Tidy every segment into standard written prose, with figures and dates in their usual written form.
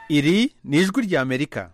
Iri ni ijwi ry'Amerika.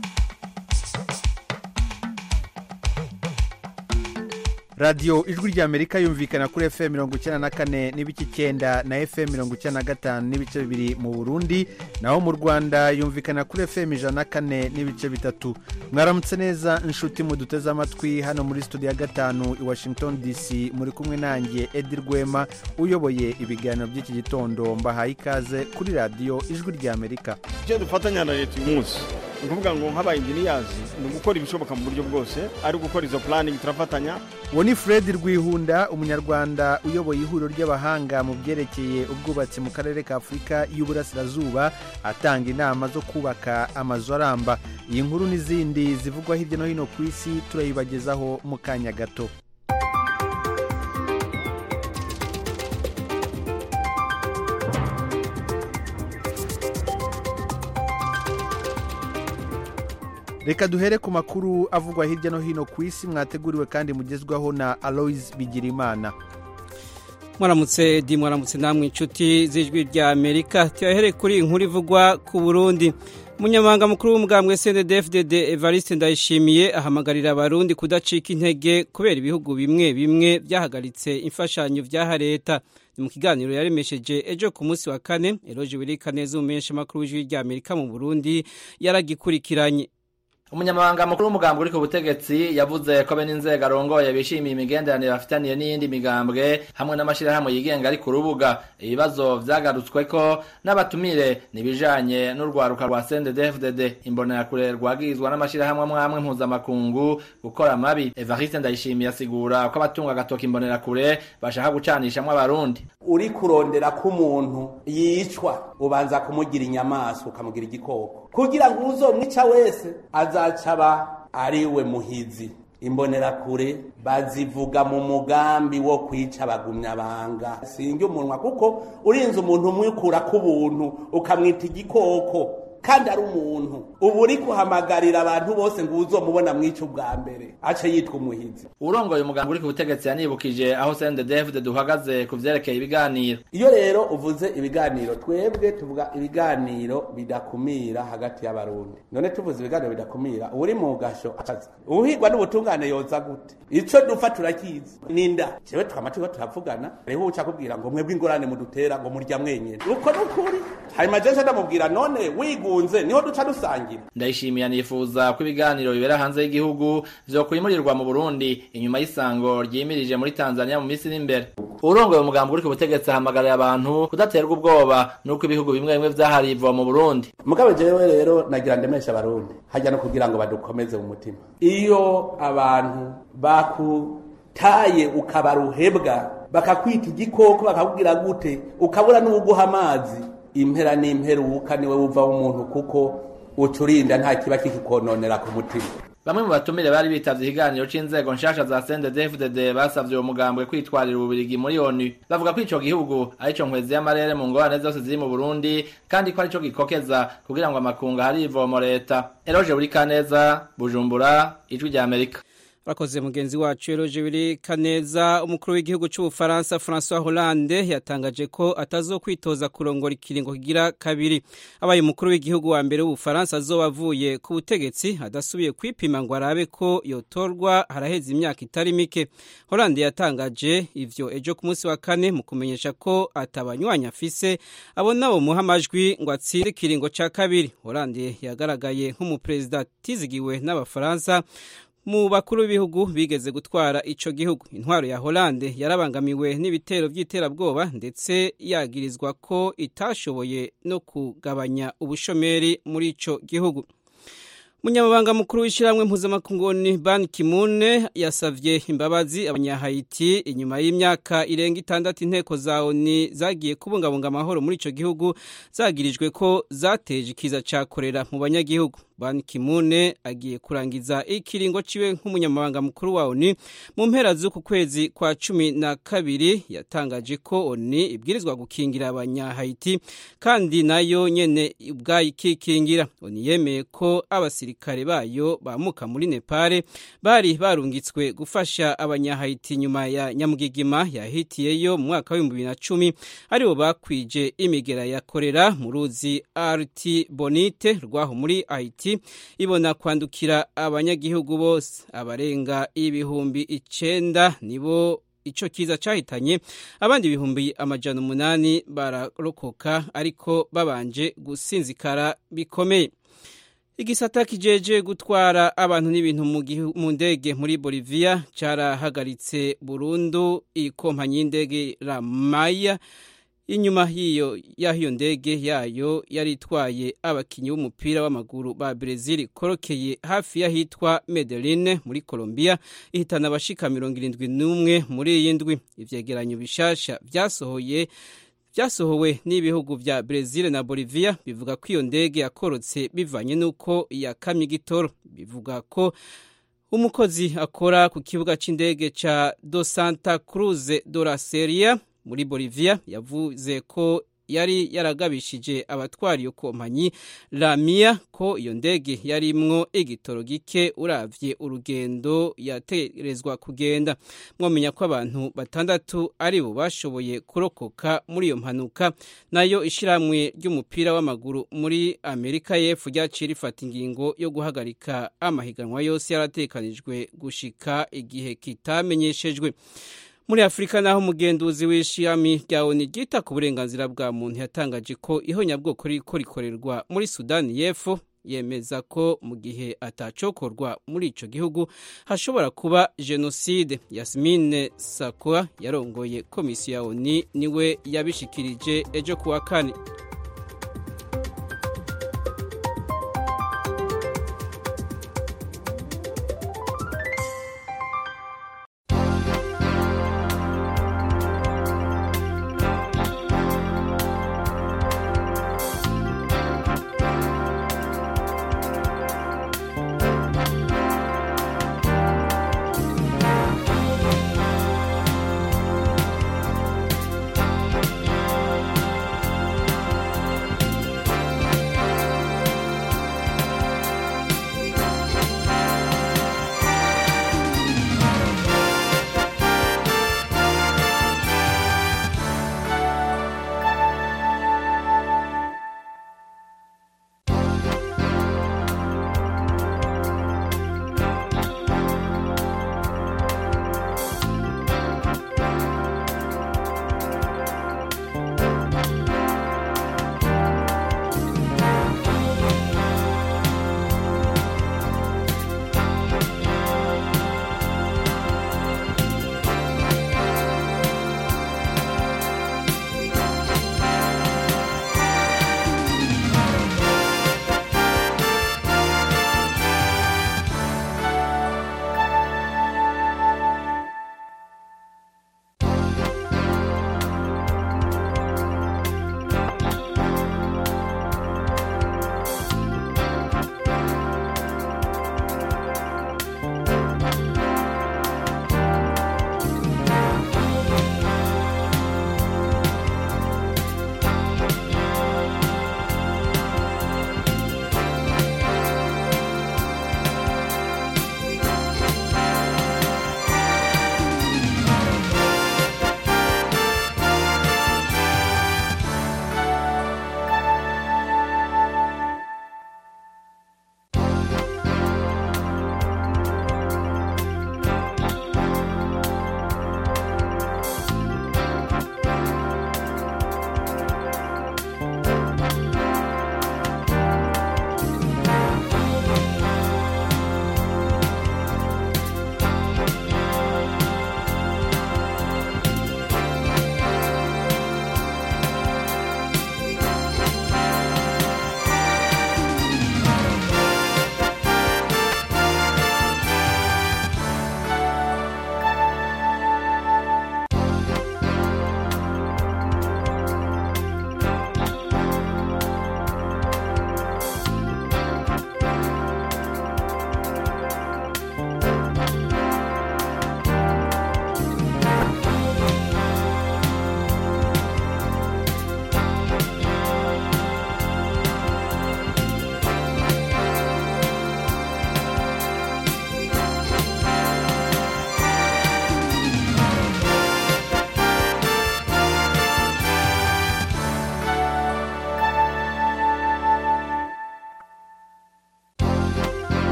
Radio ijwi ry'Amerika yumvikana kuri FM 94 n'ibice 9 na FM 95 n'ibice 2 mu Burundi, naho mu Rwanda yumvikana kuri FM 104 n'ibice 3. Mwaramutse neza inshuti muduteze amatwi hano muri studio ya 5 i Washington DC, muri kumwe nanjye Edi Rwema uyoboye ibiganiro by'iki gitondo. Mbahaye ikaze kuri radio ijwi ry'Amerika. Je dufatanya na leta umunsi ukuvuga ngo nk'aba engineers ni gukora ibishoboka mu buryo bwose, ari gukora izo planning turafatanya. Woni Fred Rwihunda, umunyarwanda uyoboye ihuriro ry'abahanga mu byerekeye ubwubatsi mu karere ka Afrika y'Uburasirazuba, atanga inama zo kubaka amazu aramba. Iyi nkuru n'izindi zivugwa hirya no hino ku isi turayibagezaho mu kanya gato. Reka duhere ku makuru avugwa hirya no hino ku isi, mwateguriwe kandi mugezwaho na Alois Bigirimana. Mwaramutse Edi, mwaramutse namwe inshuti z'ijwi ry'Amerika. Tuyahere kuri inkuru ivugwa ku Burundi. Umunyamabanga mukuru w'umugambwe CNDD-FDD Evariste Ndayishimiye ahamagarira abarundi kudacika intege kubera ibihugu bimwe bimwe byahagaritse imfashanyo vyaha leta. Mu kiganiro yaremesheje ejo ku munsi wa kane, Eloge Wirikaneza umumenyesha makuru w'ijwi ry'Amerika mu Burundi yaragikurikiranye. Umunyamabanga mukuru w'umugambwe uri ku butegetsi yavuze ko bene inzego arongoye bishimiye imigenderanire bafitaniye n'iyindi migambwe hamwe n'amashirahamwe yigenga ari ku rubuga. Ibibazo vyagarutswe ko n'abatumire nibijanye n'urwaruka rwa CNDD-FDD, imbonerakure rwagizwa n'amashirahamwe amwe mpuzamakungu gukora amabi. Evariste Ndayishimiye asigura ko abatunga agatoki imbonerakure bashaka gucanishamwo abarundi. Uri kurondera ko umuntu yicwa ubanza kumugira inyamaswa ukamugira igikoko kugira ngo uzomwica wese azacaba ariwe muhizi. Imbonerakure bazivuga mu mugambi wo kwica abagumyabanga. Singe umunwa kuko urinze umuntu umwikura ku buntu ukamwita igikoko kandi ari umuntu, ubu uri kuhamagarira abantu bose ngo uzomubona mwica ubwa mbere ace yitwa umuhizi. Urongoye umugambwe uri ku butegetsi yanibukije aho CNDD-FDD duhagaze ku vyerekeye ibiganiro. Iyo rero uvuze ibiganiro, twebwe tuvuga ibiganiro bidakumira hagati y'abarundi. None tuvuze ibiganiro bidakumira, uri mu gasho akaza uhigwa n'ubutungane yoza gute? Ico dufa turakizi ninda jewe twamatiwe turavugana, rero uca kubwira ngo mwebwe ingorane mudutera ngo murya mwenyene uko n'ukuri. Hanyuma jeje ndamubwira none wigunze niho duca dusangira. Ndayishimiye nifuza ko ibiganiro bibera hanze y'igihugu vyo kwimurirwa mu Burundi inyuma y'isango ryimirije muri Tanzania mu minsi n'imbere. Urongoye umugambwe uri ku butegetsi ahamagarira abantu kudaterwa ubwoba nuko ibihugu bimwe bimwe vyahariva mu Burundi. Mugabe jewe rero nagira ndemesha abarundi hajya no kugira ngo badukomeze mu mutima. Iyo abantu bakutaye ukabaruhebwa bakakwita igikoko bakakubwira gute ukabura n'uguha amazi, impera n'imperuka niwe uva umuntu kuko ucurinda nta kiba kikononera ku mutima. Bamwe mu batumire bari bitavye ikiganiro c'inzego nshasha za CNDD-FDD basavye uwo mugambwe kwitwarira ububirigi muri ONU. Bavuga ko ico gihugu arico nkwezi y'amarere mu ngorane zose ziri mu Burundi kandi ko arico gikokeza kugira ngo amakunga hari ivomo leta. Eloge Wirikaneza, Bujumbura, ijwi ry'Amerika. Bakoze mugenzi wacu Eloge Wirikaneza. Umukuru w'igihugu c'Ubufaransa François Hollande yatangaje ko atazokwitoza kurongora ikiringo kigira kabiri. Abaye umukuru w'igihugu wa mbere w'Ubufaransa azobavuye ku butegetsi adasubiye kwipima ngo arabe ko yotorwa haraheze imyaka itari mike. Hollande yatangaje ivyo ejo ku munsi wa kane mu kumenyesha ko atabanywanyi afise abona bo muha amajwi ngo atsire ikiringo ca kabiri. Hollande yagaragaye nk'umuperezida tizigiwe n'Abafaransa mu bakuru b'ibihugu bigeze gutwara ico gihugu. Intwaro ya Hollande yarabangamiwe n'ibitero vy'iterabwoba ndetse yagirizwa ko itashoboye no kugabanya ubushomeri muri ico gihugu. Munyamabanga mukuru w'ishiramwe mpuzamakungu Ban Ki-moon yasavye imbabazi abanyahayiti inyuma y'imyaka irenga 6 inteko za ONU zagiye kubungabunga amahoro muri ico gihugu zagirijwe ko zateje ikiza ca korera mu banyagihugu. Ban Ki-moon agiye kurangiza ikiringo ciwe nk'umunyamabanga mukuru wa ONU mu mpera z'uku kwezi kwa 12 yatangaje ko ONU ibwirizwa gukingira abanya-Haiti kandi nayo nyene ubwayikikingira. ONU yemeye ko abasirikare bayo bamuka muri Nepal bari barungitswe gufasha abanya-Haiti nyuma ya nyamugigima yahitiyeyo mu mwaka wa 2010 aribo bakwije imigera ya kolera mu ruzi Artibonite rwaho muri Haiti ibona kwandukira abanyagihugu bose. Abarenga ibihumbi 9 nibo ico kiza cahitanye, abandi ibihumbi 800 bararokoka ariko babanje gusinzikara bikomeye. Igisata kijeje gutwara abantu n'ibintu mu ndege muri Bolivia carahagaritse burundu ikompanyi y'indege Ramaya inyuma y'iyo ndege yayo yari itwaye abakinyi b'umupira w'amaguru ba Brazil korokeye hafi y'ahitwa Medellin muri Colombia ihitana abashika 71 muri iyi ndwi. Ivyegeranyo bishasha vyasohowe n'ibihugu vya Brazil na Bolivia bivuga ko iyo ndege yakorotse bivanye nuko yakamye igitoro. Bivuga ko umukozi akora ku kibuga c'indege ca Dos Santa Cruz do la Sierra muri Bolivia yavuze ko yari yaragabishije abatwara iyo kompanyi Lamia ko iyo ndege yarimwo igitoro gike uravye urugendo yaterezwa kugenda. Mwomenya ko abantu 6 aribo bashoboye kurokoka muri iyo mpanuka, nayo ishiramwe ry'umupira w'amaguru muri Amerika y'Epfo ryaciye rifata ingingo yo guhagarika amahiganwa yose yaratekanijwe gushika igihe kitamenyeshejwe. Muri Afrika naho umugenduzi w'ishami rya ONU ryita ku burenganzira bwa muntu yatangaje ko ihonyabwoko riko rikorerwa muri Sudani y'Epfo, yemeza ko mu gihe atacokorwa muri ico gihugu hashobora kuba genocide. Yasmine Sakwa yarongoye komisiyo ya ONU niwe yabishikirije ejo kuwa kane.